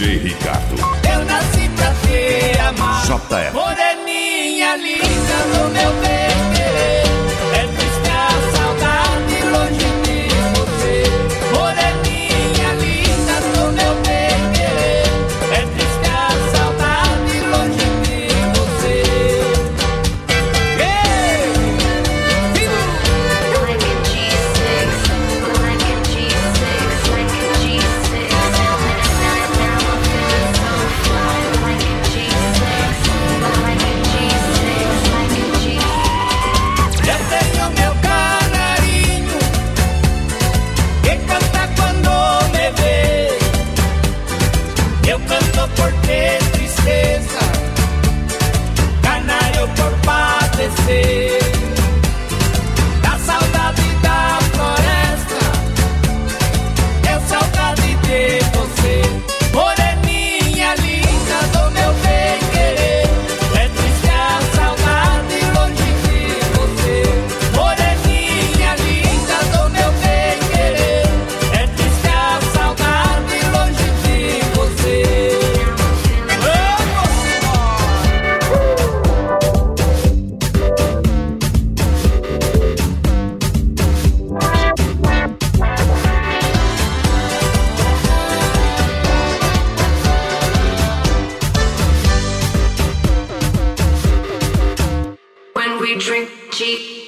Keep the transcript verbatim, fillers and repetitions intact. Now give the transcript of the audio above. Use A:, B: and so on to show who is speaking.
A: J Ricardo.
B: Eu nasci pra te amar,
A: J R.
B: moreninha linda do meu bem querer. É triste a saudade longe de você, moreninha linda do meu bem querer. É triste a saudade longe de você. Hey!
C: Like a G six, like a G six, like a G six. Now I'm feeling so fly. Like a G six, like a G six, like a G six.
B: Eu tenho meu canarinho que canta quando me vê. Eu canto por ter tristeza, canário por padecer da saudade da floresta. Eu saudade de você, moreninha linda do meu bem querer. É triste a saudade longe de você, moreninha linda do meu bem querer. É triste a saudade longe de você.
C: When we drink G